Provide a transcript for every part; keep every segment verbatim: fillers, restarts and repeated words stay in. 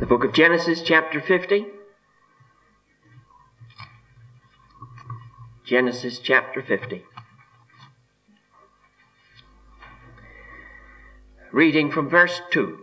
The book of Genesis, chapter fifty. Genesis, chapter fifty. Reading from verse two.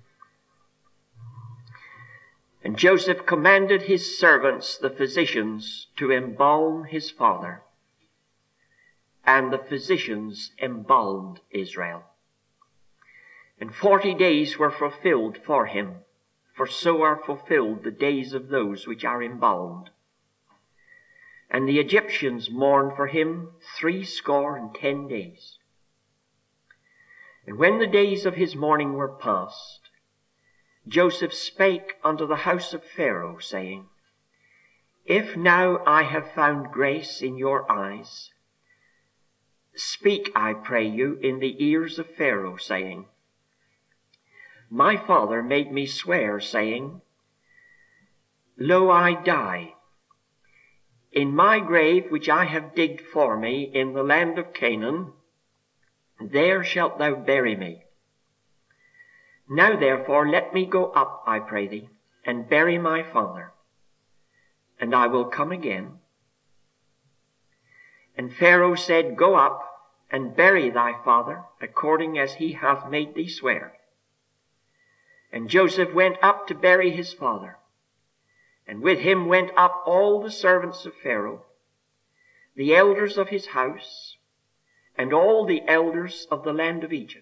And Joseph commanded his servants, the physicians, to embalm his father. And the physicians embalmed Israel. And forty days were fulfilled for him, for so are fulfilled the days of those which are embalmed. And the Egyptians mourned for him threescore and ten days. And when the days of his mourning were past, Joseph spake unto the house of Pharaoh, saying, If now I have found grace in your eyes, speak, I pray you, in the ears of Pharaoh, saying, My father made me swear, saying, Lo, I die. In my grave which I have digged for me in the land of Canaan, there shalt thou bury me. Now therefore let me go up, I pray thee, and bury my father, and I will come again. And Pharaoh said, Go up, and bury thy father, according as he hath made thee swear. And Joseph went up to bury his father, and with him went up all the servants of Pharaoh, the elders of his house, and all the elders of the land of Egypt.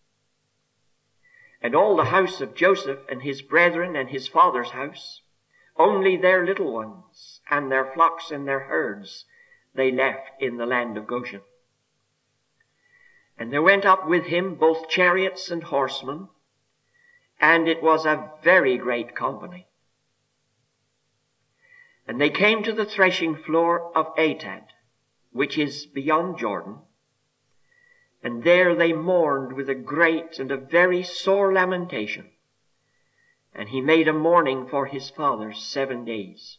And all the house of Joseph and his brethren and his father's house, only their little ones and their flocks and their herds they left in the land of Goshen. And there went up with him both chariots and horsemen, and it was a very great company. And they came to the threshing floor of Atad, which is beyond Jordan, and there they mourned with a great and a very sore lamentation. And he made a mourning for his father seven days.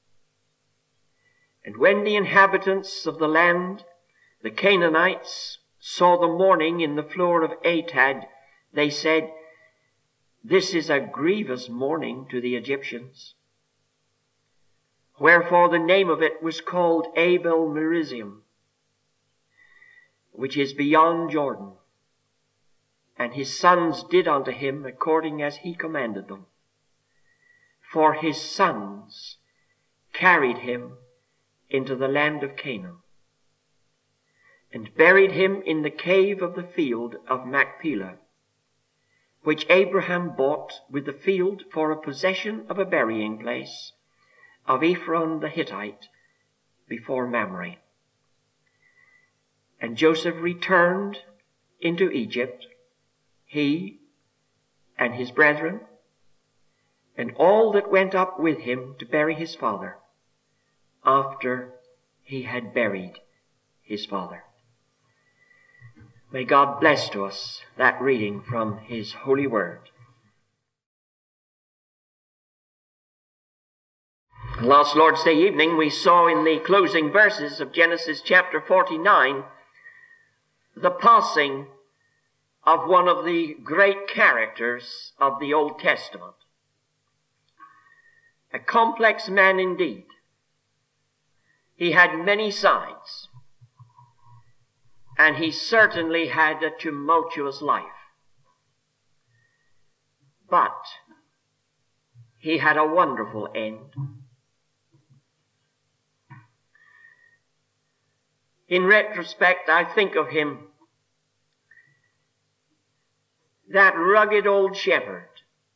And when the inhabitants of the land, the Canaanites, saw the mourning in the floor of Atad, they said, This is a grievous mourning to the Egyptians. Wherefore the name of it was called Abel Merizium, which is beyond Jordan. And his sons did unto him according as he commanded them. For his sons carried him into the land of Canaan, and buried him in the cave of the field of Machpelah, which Abraham bought with the field for a possession of a burying place of Ephron the Hittite before Mamre. And Joseph returned into Egypt, he and his brethren, and all that went up with him to bury his father, after he had buried his father. May God bless to us that reading from his holy word. Last Lord's Day evening we saw in the closing verses of Genesis chapter forty-nine the passing of one of the great characters of the Old Testament. A complex man indeed. He had many sides, and he certainly had a tumultuous life. But he had a wonderful end. In retrospect, I think of him, that rugged old shepherd,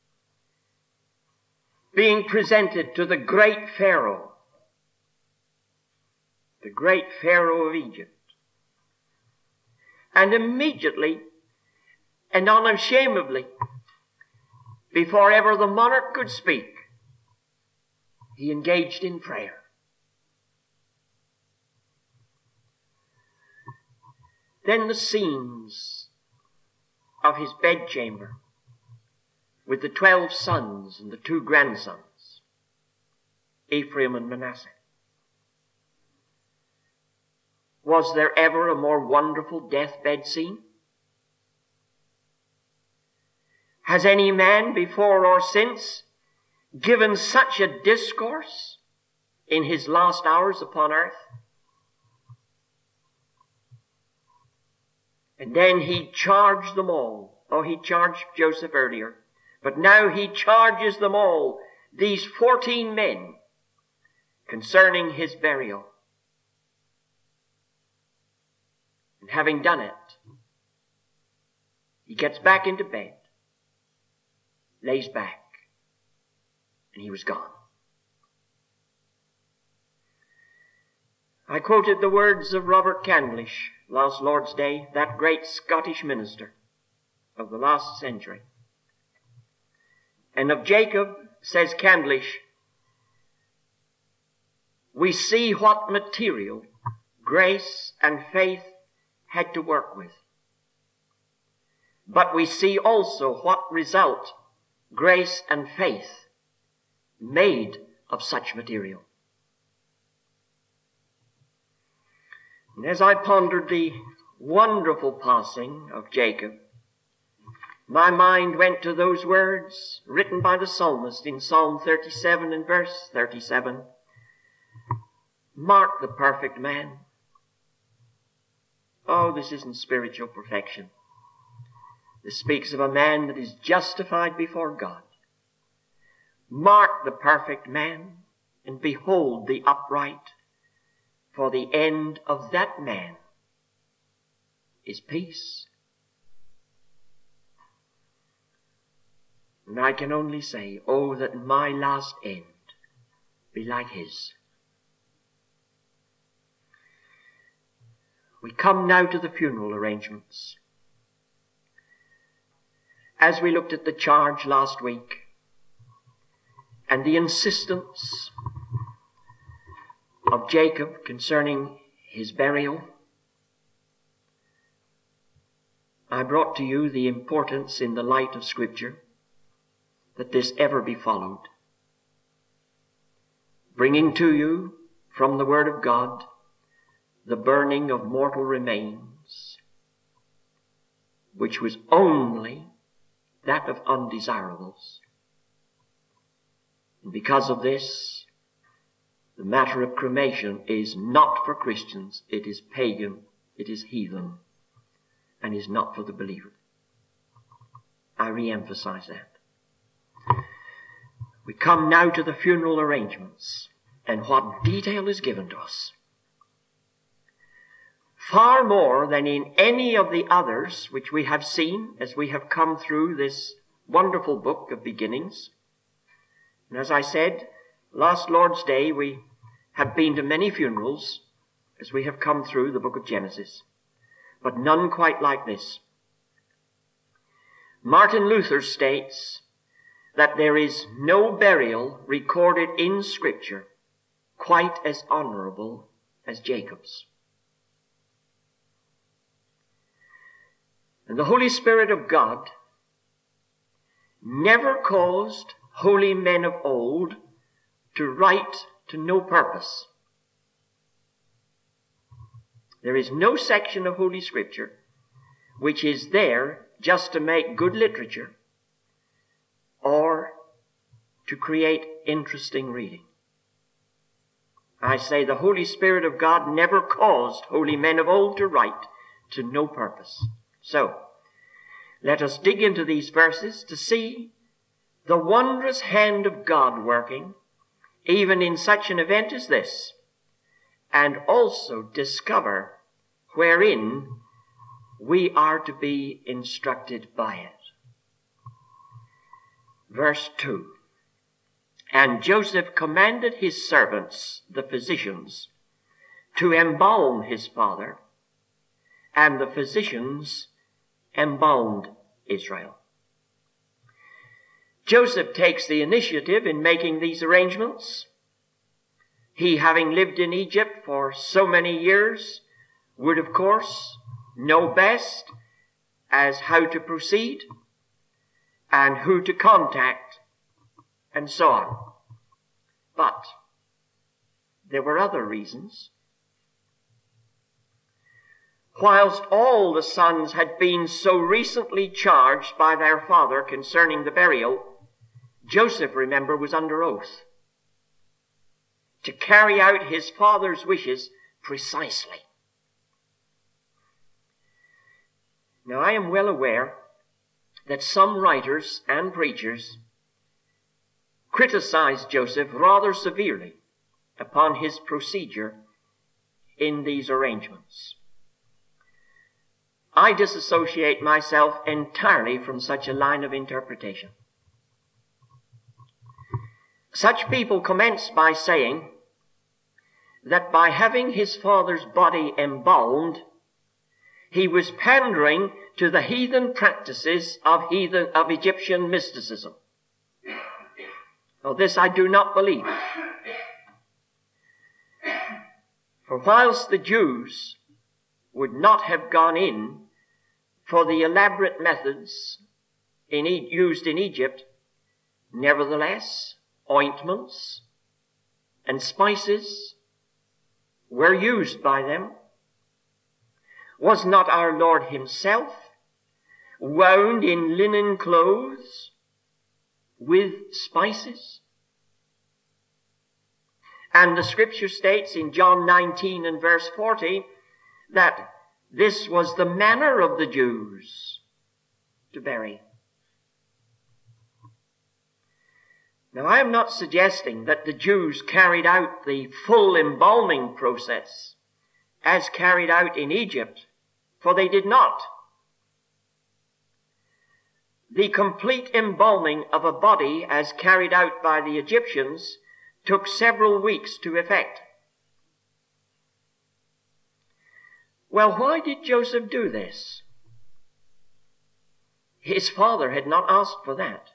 being presented to the great Pharaoh, the great Pharaoh of Egypt. And immediately and unashamedly, before ever the monarch could speak, he engaged in prayer. Then the scenes of his bedchamber with the twelve sons and the two grandsons, Ephraim and Manasseh. Was there ever a more wonderful deathbed scene? Has any man before or since given such a discourse in his last hours upon earth. And then he charged them all. Oh, he charged Joseph earlier. But now he charges them all, these fourteen men, concerning his burial. And having done it, he gets back into bed, lays back, and he was gone. I quoted the words of Robert Candlish last Lord's Day, that great Scottish minister of the last century. And of Jacob, says Candlish, we see what material grace and faith had to work with. But we see also what result grace and faith made of such material. And as I pondered the wonderful passing of Jacob, my mind went to those words written by the psalmist in Psalm thirty-seven and verse thirty-seven. Mark the perfect man. Oh, this isn't spiritual perfection. This speaks of a man that is justified before God. Mark the perfect man, and behold the upright, for the end of that man is peace. And I can only say, oh, that my last end be like his. We come now to the funeral arrangements. As we looked at the charge last week and the insistence of Jacob concerning his burial, I brought to you the importance in the light of Scripture that this ever be followed, bringing to you from the Word of God the burning of mortal remains, which was only that of undesirables. And because of this, the matter of cremation is not for Christians. It is pagan, it is heathen, and is not for the believer. I re-emphasize that. We come now to the funeral arrangements and what detail is given to us. Far more than in any of the others which we have seen as we have come through this wonderful book of beginnings. And as I said, last Lord's Day we have been to many funerals as we have come through the book of Genesis, but none quite like this. Martin Luther states that there is no burial recorded in Scripture quite as honorable as Jacob's. And the Holy Spirit of God never caused holy men of old to write to no purpose. There is no section of Holy Scripture which is there just to make good literature or to create interesting reading. I say the Holy Spirit of God never caused holy men of old to write to no purpose. So, let us dig into these verses to see the wondrous hand of God working even in such an event as this, and also discover wherein we are to be instructed by it. Verse two. And Joseph commanded his servants, the physicians, to embalm his father, and the physicians embalmed Israel. Joseph takes the initiative in making these arrangements. He, having lived in Egypt for so many years, would of course know best as how to proceed and who to contact and so on. But there were other reasons. Whilst all the sons had been so recently charged by their father concerning the burial, Joseph, remember, was under oath to carry out his father's wishes precisely. Now, I am well aware that some writers and preachers criticize Joseph rather severely upon his procedure in these arrangements. I disassociate myself entirely from such a line of interpretation. Such people commence by saying that by having his father's body embalmed, he was pandering to the heathen practices of heathen, of Egyptian mysticism. Now, this I do not believe. For whilst the Jews would not have gone in for the elaborate methods in e- used in Egypt, nevertheless, ointments and spices were used by them. Was not our Lord himself wound in linen clothes with spices? And the scripture states in John nineteen and verse forty that this was the manner of the Jews to bury. Now, I am not suggesting that the Jews carried out the full embalming process as carried out in Egypt, for they did not. The complete embalming of a body as carried out by the Egyptians took several weeks to effect. Well, why did Joseph do this? His father had not asked for that.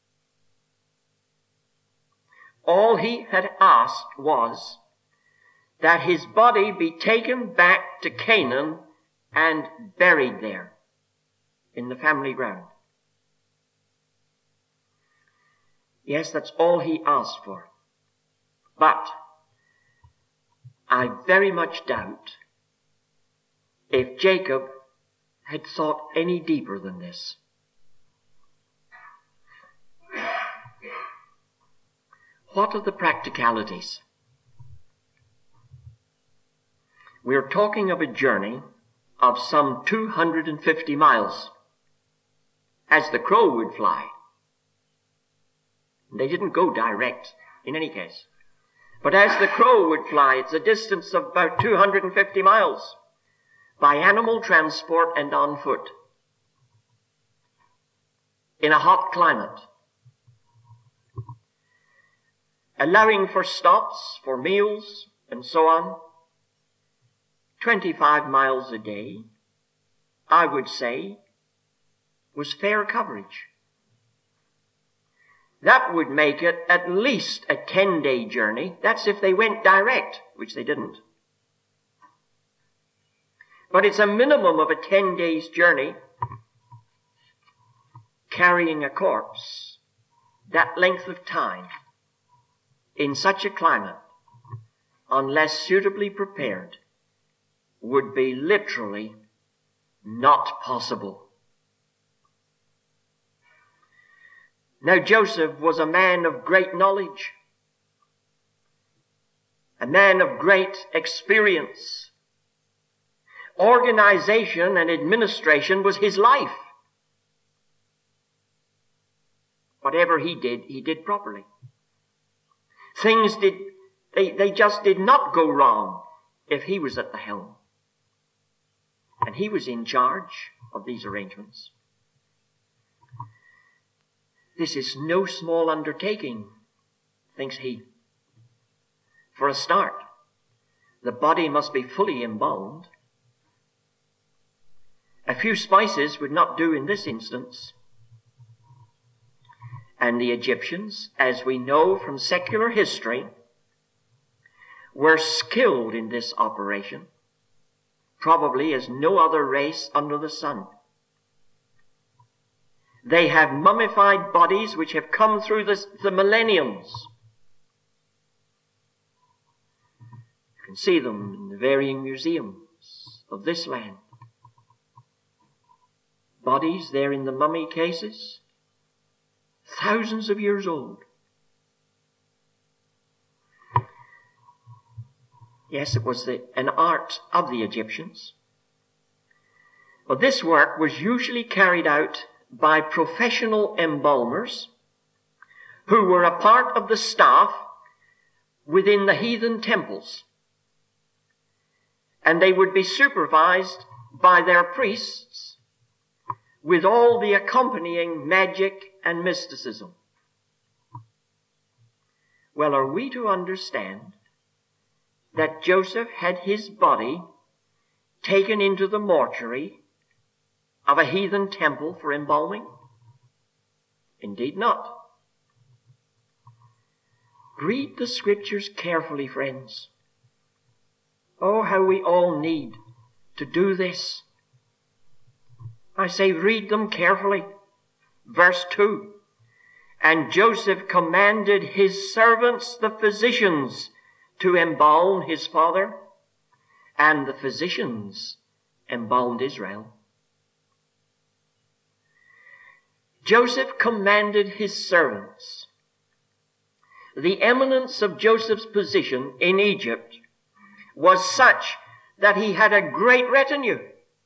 All he had asked was that his body be taken back to Canaan and buried there in the family ground. Yes, that's all he asked for. But I very much doubt if Jacob had thought any deeper than this. What are the practicalities? We are talking of a journey of some two hundred fifty miles, as the crow would fly. They didn't go direct in any case. But as the crow would fly, it's a distance of about two hundred fifty miles by animal transport and on foot in a hot climate, allowing for stops, for meals, and so on. twenty-five miles a day, I would say, was fair coverage. That would make it at least a ten-day journey. That's if they went direct, which they didn't. But it's a minimum of a ten days journey carrying a corpse that length of time in such a climate, unless suitably prepared, would be literally not possible. Now, Joseph was a man of great knowledge, a man of great experience. Organization and administration was his life. Whatever he did, he did properly. Things did, they, they just did not go wrong if he was at the helm. And he was in charge of these arrangements. This is no small undertaking, thinks he. For a start, the body must be fully embalmed. A few spices would not do in this instance. And the Egyptians, as we know from secular history, were skilled in this operation, probably as no other race under the sun. They have mummified bodies which have come through the, the millenniums. You can see them in the varying museums of this land. Bodies there in the mummy cases, thousands of years old. Yes, it was the, an art of the Egyptians. But this work was usually carried out by professional embalmers who were a part of the staff within the heathen temples. And they would be supervised by their priests with all the accompanying magic and mysticism. Well, are we to understand that Joseph had his body taken into the mortuary of a heathen temple for embalming? Indeed not. Read the scriptures carefully, friends. Oh, how we all need to do this. I say read them carefully. Verse two. And Joseph commanded his servants, the physicians, to embalm his father, and the physicians embalmed Israel. Joseph commanded his servants. The eminence of Joseph's position in Egypt was such that he had a great retinue,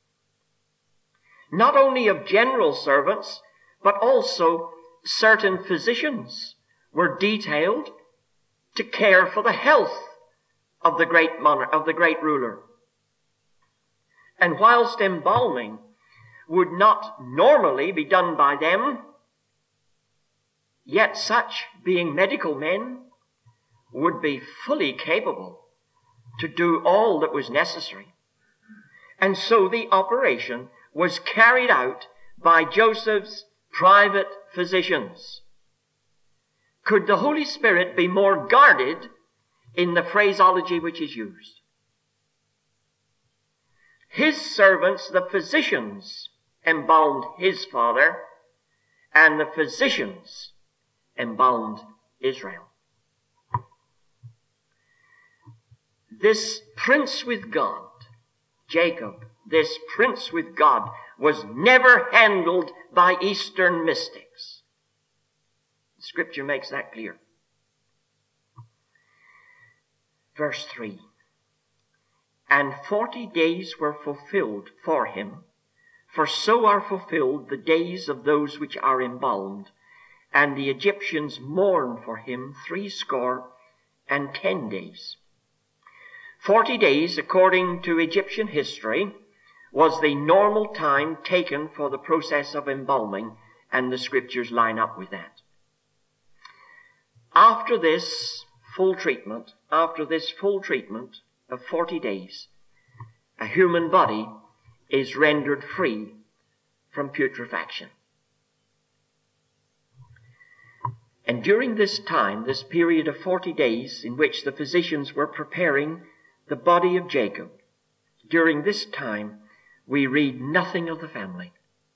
not only of general servants, but also certain physicians were detailed to care for the health of the great monarch, of the great ruler. And whilst embalming would not normally be done by them, yet such, being medical men, would be fully capable to do all that was necessary. And so the operation was carried out by Joseph's private physicians. Could the Holy Spirit be more guarded in the phraseology which is used? His servants, the physicians, embalmed his father, and the physicians embalmed Israel. This prince with God, Jacob, this prince with God, was never handled by Eastern mystics. Scripture makes that clear. Verse three. And forty days were fulfilled for him, for so are fulfilled the days of those which are embalmed. And the Egyptians mourned for him threescore and ten days. Forty days, according to Egyptian history, was the normal time taken for the process of embalming, and the scriptures line up with that. After this full treatment, after this full treatment of forty days, a human body is rendered free from putrefaction. And during this time, this period of forty days in which the physicians were preparing the body of Jacob, during this time we read nothing of the family.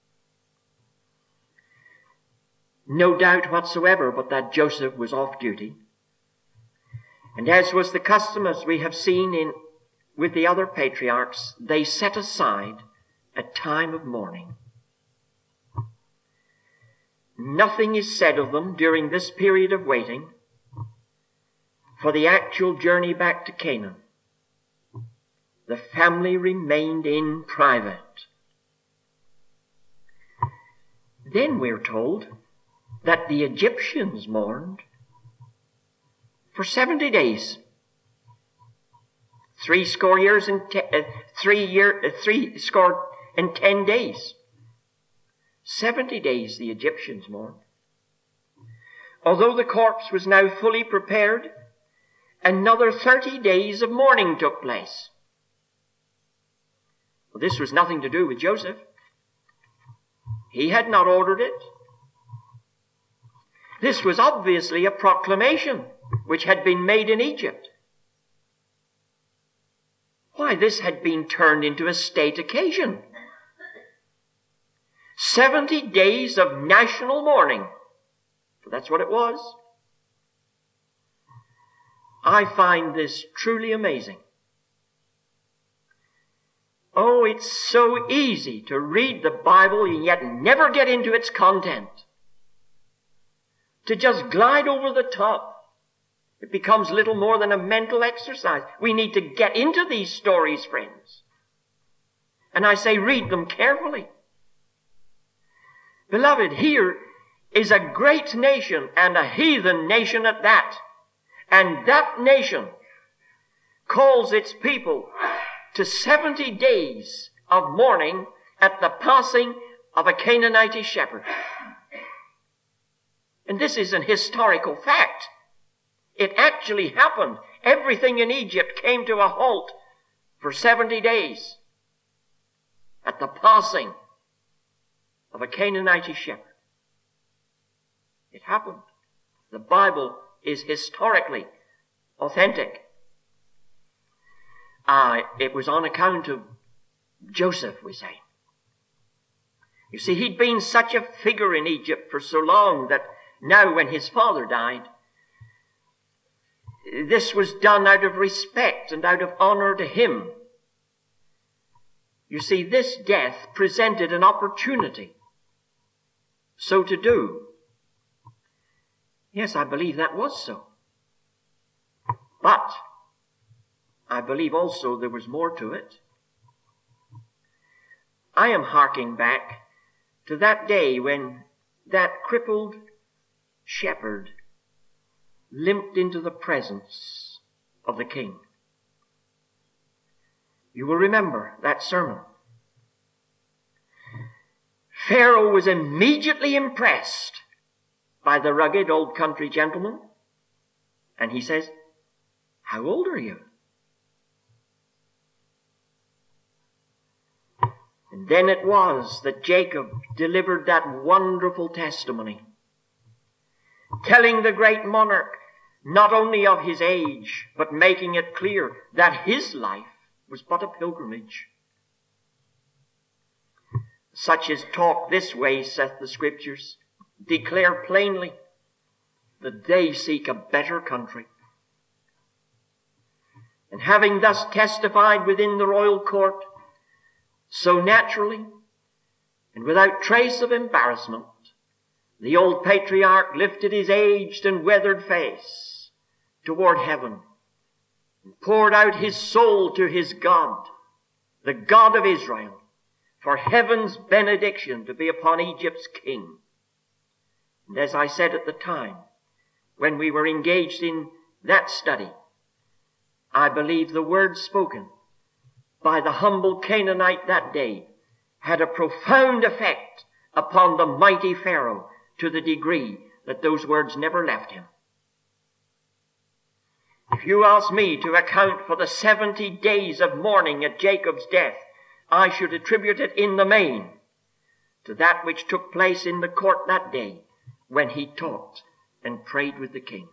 No doubt whatsoever but that Joseph was off duty. And as was the custom, as we have seen in with the other patriarchs, they set aside a time of mourning. Nothing is said of them during this period of waiting for the actual journey back to Canaan. The family remained in private. Then we're told that the Egyptians mourned for seventy days. Three score years and te- uh, three year, uh, three score and ten days. Seventy days the Egyptians mourned. Although the corpse was now fully prepared, another thirty days of mourning took place. Well, this was nothing to do with Joseph. He had not ordered it. This was obviously a proclamation which had been made in Egypt. Why, this had been turned into a state occasion. Seventy days of national mourning. For that's what it was. I find this truly amazing. Oh, it's so easy to read the Bible and yet never get into its content. to just glide over the top. It becomes little more than a mental exercise. We need to get into these stories, friends. And I say read them carefully. Beloved, here is a great nation, and a heathen nation at that. And that nation calls its people to seventy days of mourning at the passing of a Canaanite shepherd. And this is an historical fact. It actually happened. Everything in Egypt came to a halt for seventy days at the passing of a Canaanite shepherd. It happened. The Bible is historically authentic. Uh, it was on account of Joseph, we say. You see, he'd been such a figure in Egypt for so long that now when his father died, this was done out of respect and out of honor to him. You see, this death presented an opportunity so to do. Yes, I believe that was so. But I believe also there was more to it. I am harking back to that day when that crippled shepherd limped into the presence of the king. You will remember that sermon. Pharaoh was immediately impressed by the rugged old country gentleman, and he says, "How old are you?" And then it was that Jacob delivered that wonderful testimony, telling the great monarch not only of his age, but making it clear that his life was but a pilgrimage. Such as talk this way, saith the Scriptures, declare plainly that they seek a better country. And having thus testified within the royal court, so naturally and without trace of embarrassment, the old patriarch lifted his aged and weathered face toward heaven and poured out his soul to his God, the God of Israel, for heaven's benediction to be upon Egypt's king. And as I said at the time, when we were engaged in that study, I believe the words spoken by the humble Canaanite that day had a profound effect upon the mighty Pharaoh to the degree that those words never left him. If you ask me to account for the seventy days of mourning at Jacob's death, I should attribute it in the main to that which took place in the court that day when he talked and prayed with the king.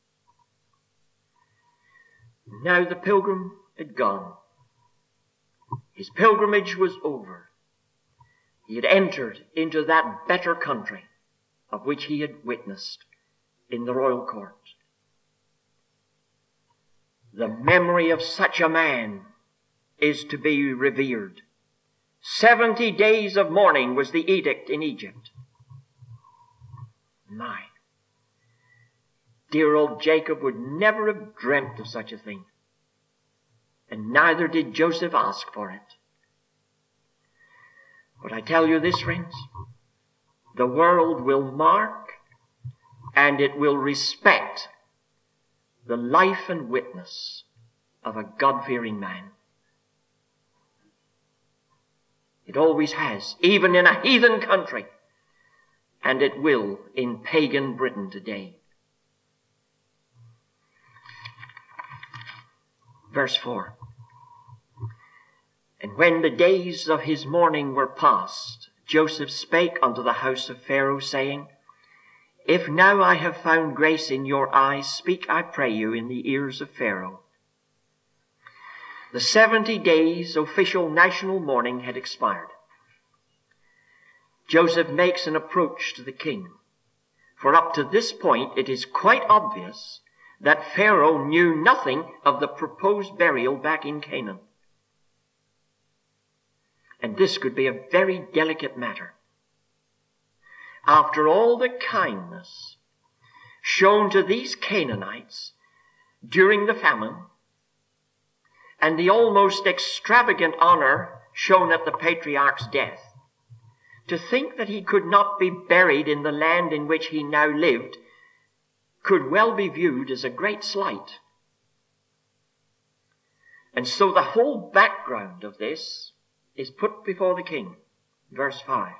Now the pilgrim had gone. His pilgrimage was over. He had entered into that better country of which he had witnessed in the royal court. The memory of such a man is to be revered. Seventy days of mourning was the edict in Egypt. My, dear old Jacob would never have dreamt of such a thing. And neither did Joseph ask for it. But I tell you this, friends, the world will mark and it will respect the life and witness of a God-fearing man. It always has, even in a heathen country, and it will in pagan Britain today. Verse four. And when the days of his mourning were past, Joseph spake unto the house of Pharaoh, saying, If now I have found grace in your eyes, speak, I pray you, in the ears of Pharaoh. The seventy days official national mourning had expired. Joseph makes an approach to the king. For up to this point, it is quite obvious that Pharaoh knew nothing of the proposed burial back in Canaan. And this could be a very delicate matter. After all the kindness shown to these Canaanites during the famine, and the almost extravagant honor shown at the patriarch's death, to think that he could not be buried in the land in which he now lived could well be viewed as a great slight. And so the whole background of this is put before the king. Verse five.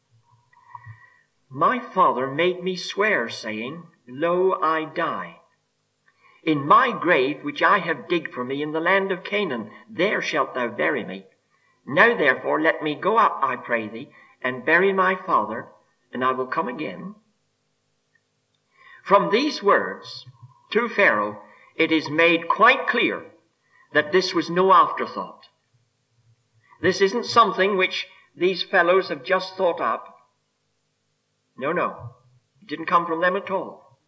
My father made me swear, saying, Lo, I die. In my grave which I have digged for me in the land of Canaan, there shalt thou bury me. Now therefore let me go up, I pray thee, and bury my father, and I will come again. From these words to Pharaoh, it is made quite clear that this was no afterthought. This isn't something which these fellows have just thought up. No, no. It didn't come from them at all.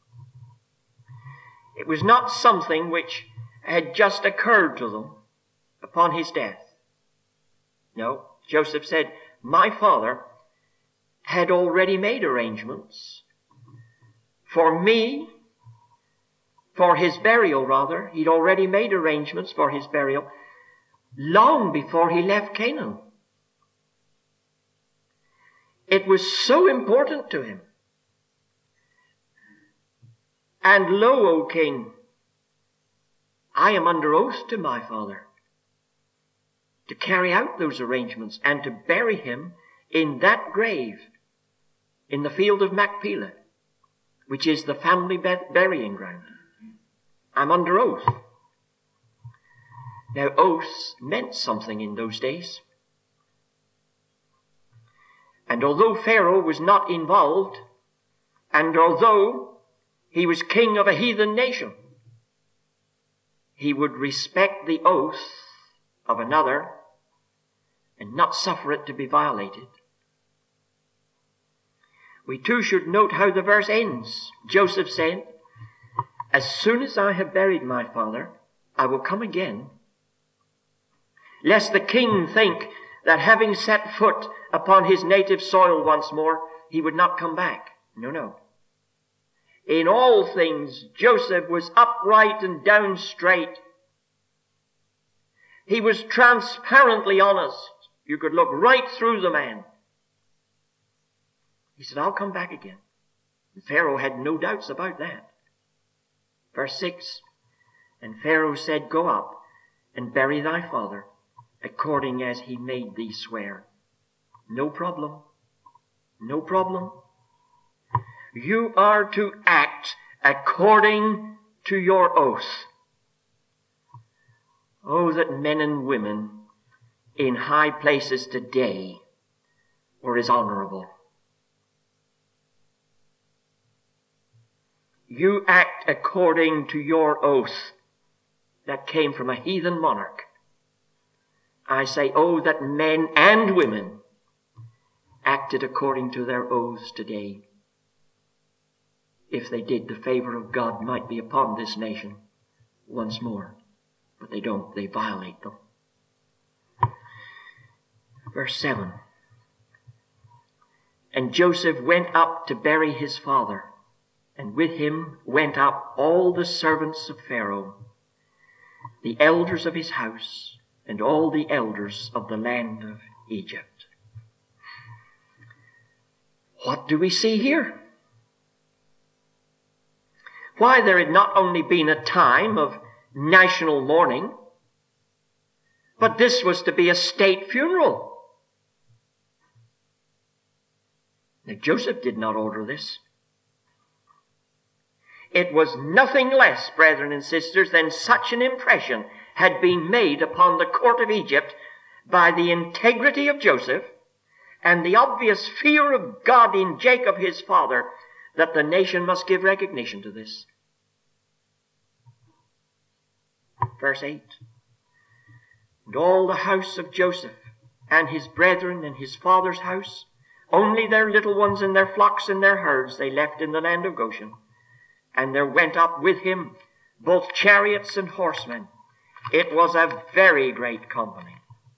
It was not something which had just occurred to them upon his death. No, Joseph said, my father had already made arrangements for me, for his burial rather. He'd already made arrangements for his burial long before he left Canaan. It was so important to him. And lo, O king, I am under oath to my father to carry out those arrangements and to bury him in that grave in the field of Machpelah, which is the family burying ground. I'm under oath. Now, oaths meant something in those days. And although Pharaoh was not involved, and although he was king of a heathen nation, he would respect the oath of another and not suffer it to be violated. We too should note how the verse ends. Joseph said, as soon as I have buried my father, I will come again, lest the king think that having set foot upon his native soil once more, he would not come back. No, no. In all things, Joseph was upright and down straight. He was transparently honest. You could look right through the man. He said, I'll come back again. And Pharaoh had no doubts about that. Verse six, and Pharaoh said, go up and bury thy father, according as he made thee swear. No problem. No problem. You are to act according to your oath. Oh, that men and women in high places today were as honorable. You act according to your oath that came from a heathen monarch. I say, oh, that men and women acted according to their oaths today. If they did, the favor of God might be upon this nation once more. But they don't. They violate them. Verse seven. And Joseph went up to bury his father, and with him went up all the servants of Pharaoh, the elders of his house, and all the elders of the land of Egypt. What do we see here? Why, there had not only been a time of national mourning, but this was to be a state funeral. Now, Joseph did not order this. It was nothing less, brethren and sisters, than such an impression had been made upon the court of Egypt by the integrity of Joseph and the obvious fear of God in Jacob his father, that the nation must give recognition to this. Verse eight. And all the house of Joseph and his brethren and his father's house, only their little ones and their flocks and their herds they left in the land of Goshen. And there went up with him both chariots and horsemen. It was a very great company.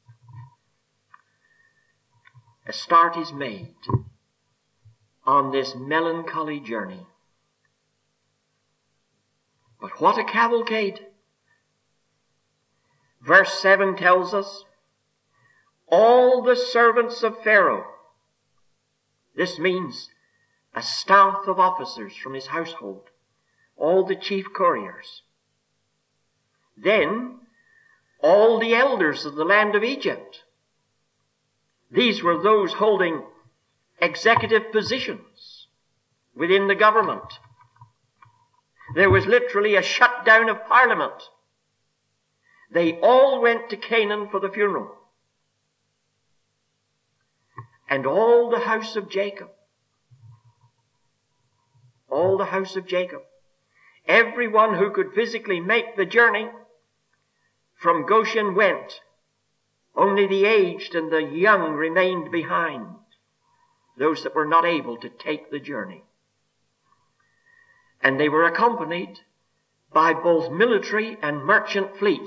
A start is made on this melancholy journey But what a cavalcade! Verse seven tells us, all the servants of Pharaoh. This means a staff of officers from his household, all the chief couriers. Then all the elders of the land of Egypt. These were those holding executive positions within the government. There was literally a shutdown of Parliament. They all went to Canaan for the funeral. And all the house of Jacob, all the house of Jacob, everyone who could physically make the journey from Goshen went. Only the aged and the young remained behind, those that were not able to take the journey. And they were accompanied by both military and merchant fleet,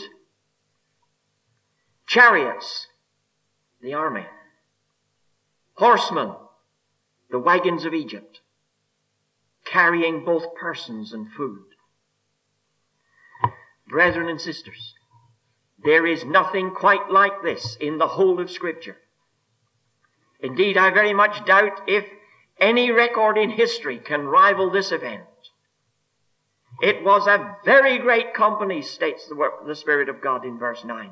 chariots, the army, horsemen, the wagons of Egypt, carrying both persons and food. Brethren and sisters, there is nothing quite like this in the whole of Scripture. Indeed, I very much doubt if any record in history can rival this event. It was a very great company, states the, word, the Spirit of God in verse nine.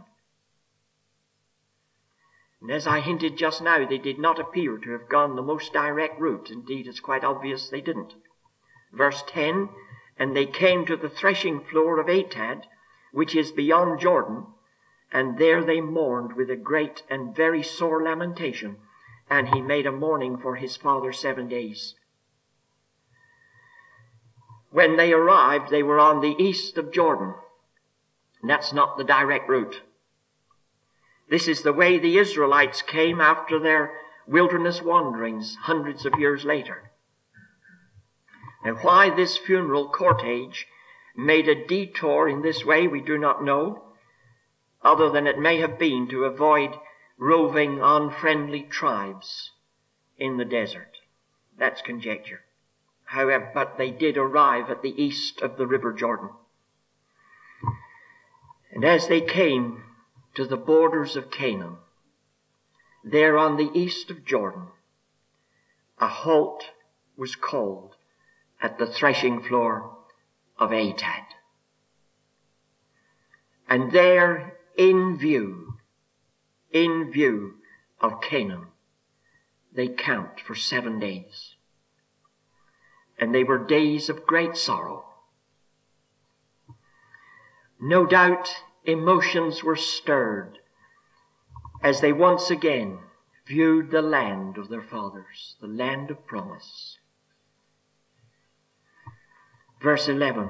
And as I hinted just now, they did not appear to have gone the most direct route. Indeed, it's quite obvious they didn't. Verse ten, and they came to the threshing floor of Atad, which is beyond Jordan, and there they mourned with a great and very sore lamentation, and he made a mourning for his father seven days. When they arrived, they were on the east of Jordan. And that's not the direct route. This is the way the Israelites came after their wilderness wanderings hundreds of years later. And why this funeral cortege made a detour in this way, we do not know, other than it may have been to avoid roving unfriendly tribes in the desert. That's conjecture. However, but they did arrive at the east of the river Jordan. And as they came to the borders of Canaan, there on the east of Jordan, a halt was called at the threshing floor of Atad. And there, in view, in view of Canaan, they camped for seven days. And they were days of great sorrow. No doubt emotions were stirred as they once again viewed the land of their fathers, the land of promise. Verse eleven.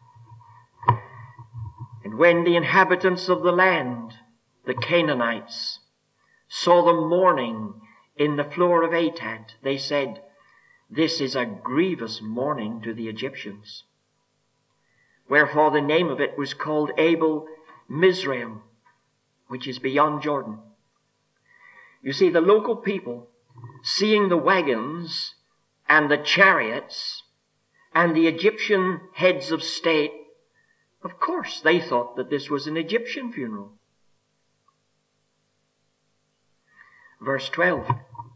And when the inhabitants of the land, the Canaanites, saw them mourning in the floor of Atad, they said, this is a grievous mourning to the Egyptians. Wherefore the name of it was called Abel Mizraim, which is beyond Jordan. You see, the local people, seeing the wagons and the chariots and the Egyptian heads of state, of course they thought that this was an Egyptian funeral. Verse twelve.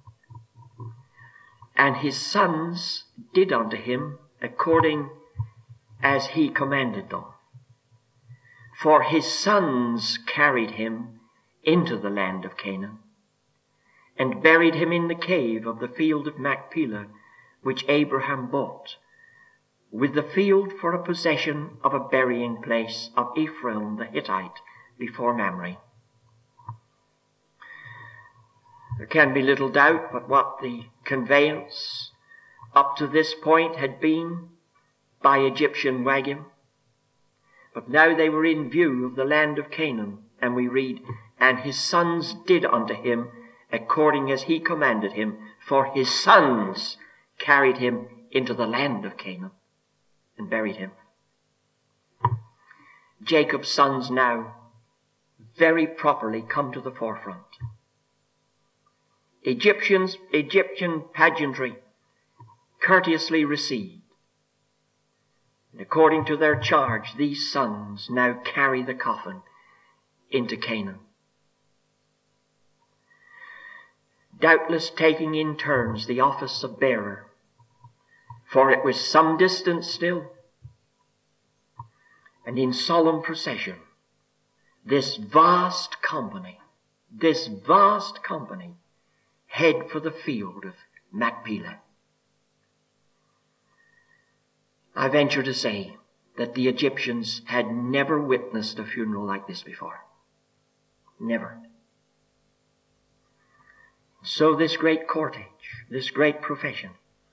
And his sons did unto him according as he commanded them. For his sons carried him into the land of Canaan, and buried him in the cave of the field of Machpelah, which Abraham bought, with the field for a possession of a burying place of Ephraim the Hittite before Mamre. There can be little doubt but what the conveyance up to this point had been by Egyptian wagon. But now they were in view of the land of Canaan, and we read, and his sons did unto him according as he commanded him, for his sons carried him into the land of Canaan and buried him. Jacob's sons now very properly come to the forefront. Egyptians, Egyptian pageantry courteously received. According to their charge, these sons now carry the coffin into Canaan, doubtless taking in turns the office of bearer, for it was some distance still. And in solemn procession, this vast company, this vast company, head for the field of Machpelah. I venture to say that the Egyptians had never witnessed a funeral like this before. Never. So this great cortege, this great procession,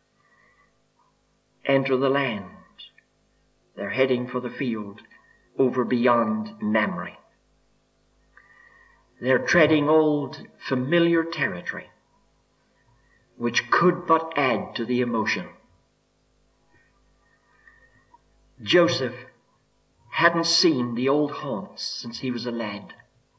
enter the land. They're heading for the field over beyond Mamre. They're treading old familiar territory, which could but add to the emotion. Joseph hadn't seen the old haunts since he was a lad.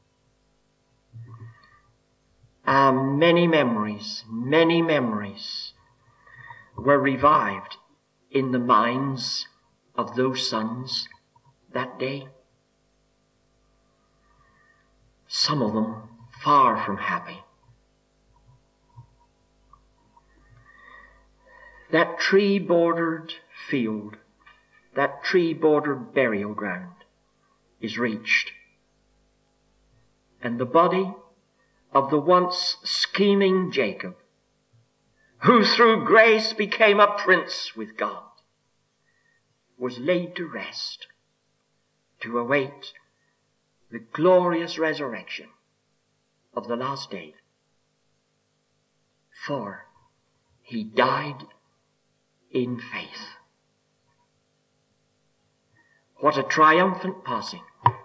Ah, many memories, many memories were revived in the minds of those sons that day. Some of them far from happy. That tree-bordered field, that tree-bordered burial ground is reached. And the body of the once scheming Jacob, who through grace became a prince with God, was laid to rest, to await the glorious resurrection of the last day. For he died in faith. What a triumphant passing.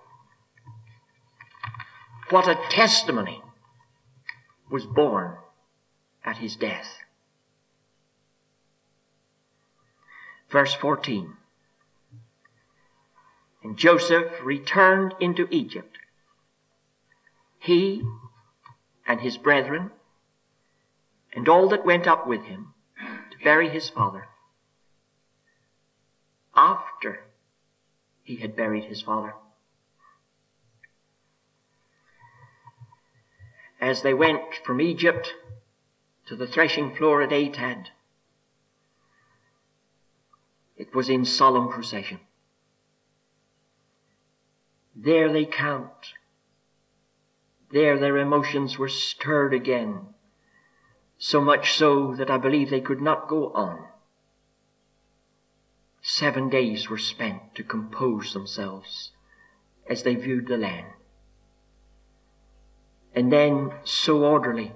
What a testimony was born at his death. Verse fourteen. And Joseph returned into Egypt, he and his brethren, and all that went up with him to bury his father, after he had buried his father. As they went from Egypt to the threshing floor at Atad, it was in solemn procession. There they camped. There their emotions were stirred again, so much so that I believe they could not go on. Seven days were spent to compose themselves as they viewed the land. And then so orderly,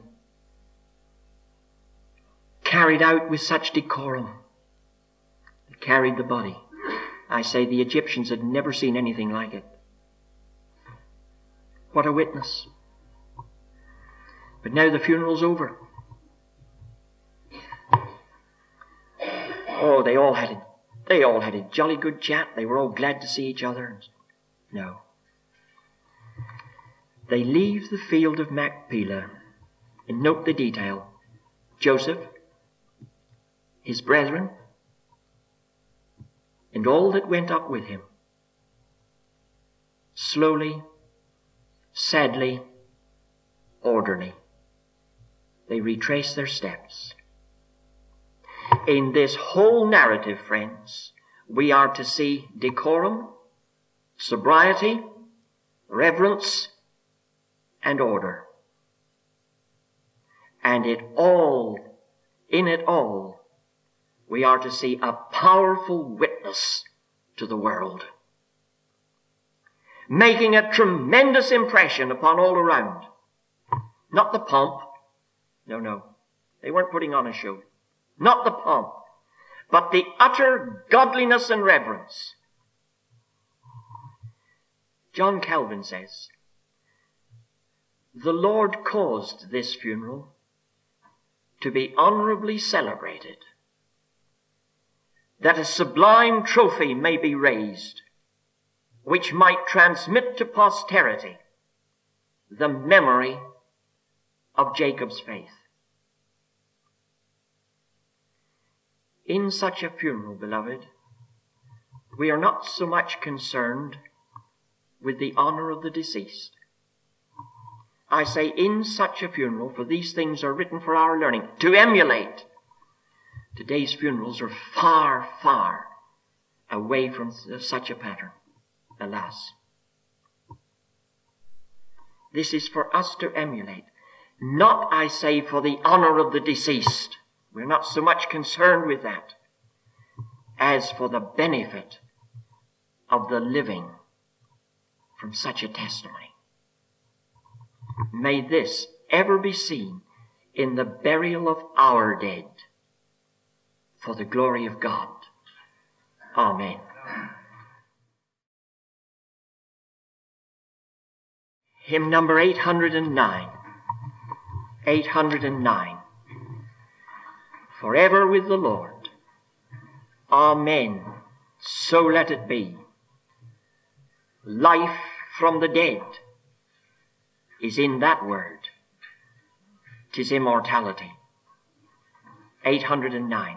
carried out with such decorum, they carried the body. I say the Egyptians had never seen anything like it. What a witness. But now the funeral's over. Oh, they all had a, they all had a jolly good chat. They were all glad to see each other. No. They leave the field of Machpelah, and note the detail. Joseph, his brethren, and all that went up with him. Slowly, sadly, orderly, they retrace their steps. In this whole narrative, friends, we are to see decorum, sobriety, reverence, and order. And it all, in it all, we are to see a powerful witness to the world, making a tremendous impression upon all around. Not the pomp. No, no. They weren't putting on a show. Not the pomp, but the utter godliness and reverence. John Calvin says, the Lord caused this funeral to be honorably celebrated, that a sublime trophy may be raised, which might transmit to posterity the memory of Jacob's faith. In such a funeral, beloved, we are not so much concerned with the honor of the deceased. I say in such a funeral, for these things are written for our learning, to emulate. Today's funerals are far, far away from such a pattern, alas. This is for us to emulate. Not, I say, for the honor of the deceased. We're not so much concerned with that as for the benefit of the living from such a testimony. May this ever be seen in the burial of our dead for the glory of God. Amen. Hymn number eight hundred nine. eight hundred nine. Forever with the Lord. Amen. So let it be. Life from the dead is in that word. 'Tis immortality. eight hundred nine.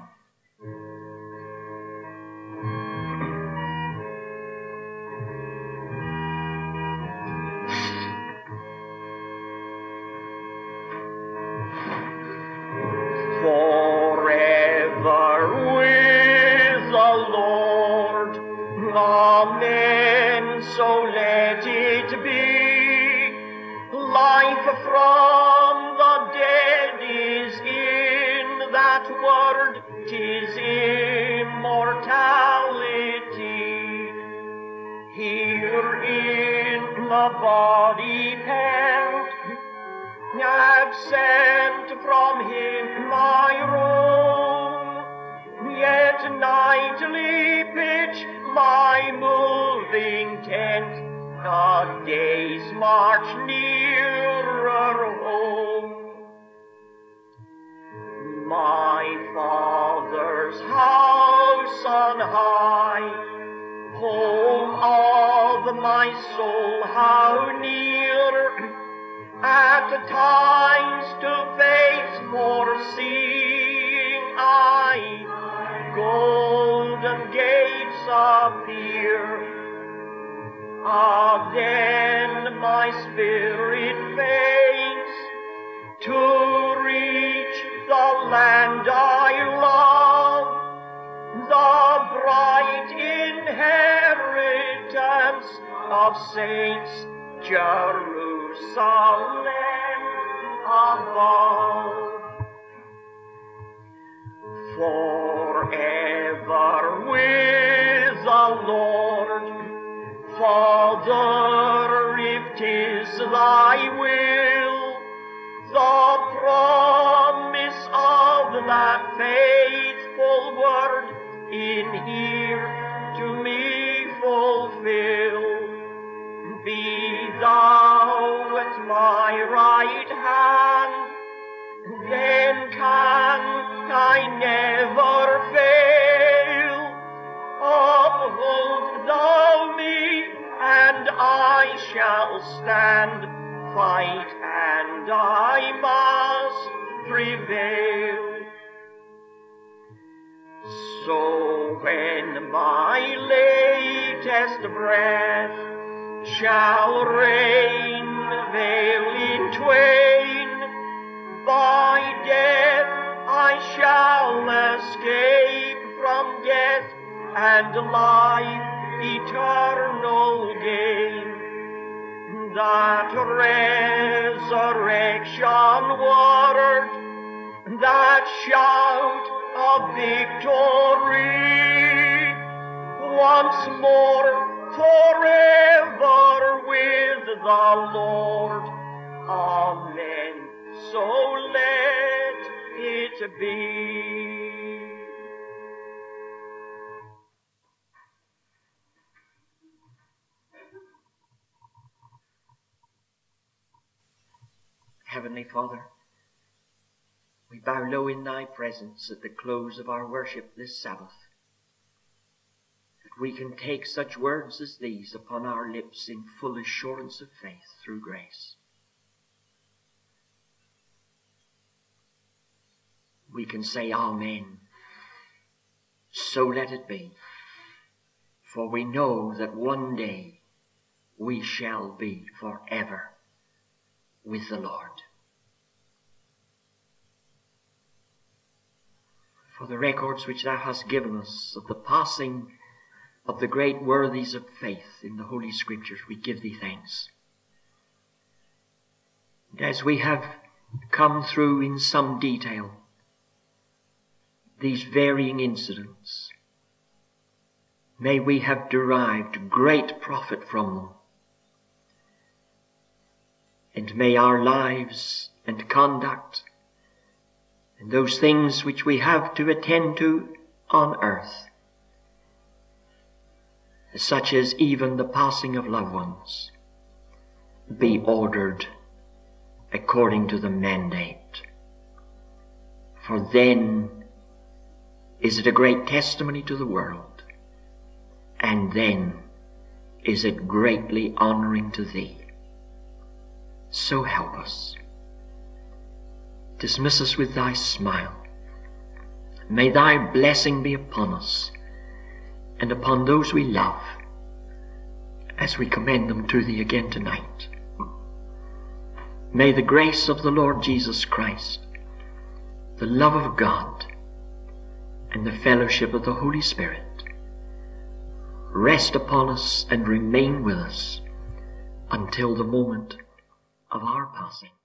Amen, so let it be. Life from the dead is in that word, 'tis immortality. Here in the body pent, absent from him my roam, yet nightly pitch my moving tent, a day's march nearer home. My Father's house on high, home of my soul, how near, at times to face foreseeing I, golden gates appear. Ah, then my spirit faints to reach the land I love, the bright inheritance of saints, Jerusalem above. Forever with the Lord, Father, if 'tis thy will, the promise of that faithful word in here to me fulfill. Be thou at my right hand, then can I never fail. Uphold thou me, and I shall stand, fight, and I must prevail. So when my latest breath shall rain veil in twain, by death I shall escape from death and life eternal gain. That resurrection word, that shout of victory, once more forever with the Lord. Amen. So let it be. Heavenly Father, we bow low in thy presence at the close of our worship this Sabbath, that we can take such words as these upon our lips in full assurance of faith through grace. We can say, Amen. So let it be. for we know that one day we shall be forever with the Lord. For the records which thou hast given us of the passing of the great worthies of faith in the Holy Scriptures, we give thee thanks. And as we have come through in some detail these varying incidents, may we have derived great profit from them. And may our lives and conduct and those things which we have to attend to on earth, such as even the passing of loved ones, be ordered according to the mandate. For then is it a great testimony to the world, and then is it greatly honoring to thee. So help us. Dismiss us with thy smile. May thy blessing be upon us and upon those we love as we commend them to thee again tonight. May the grace of the Lord Jesus Christ, the love of God, and the fellowship of the Holy Spirit rest upon us and remain with us until the moment of our passing.